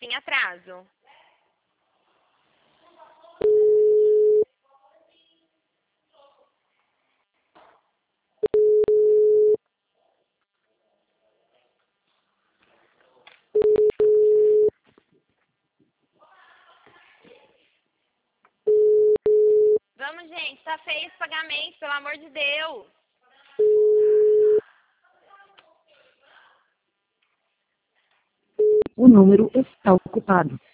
sem atraso. Vamos, gente, tá feio esse pagamento, pelo amor de Deus. O número está ocupado.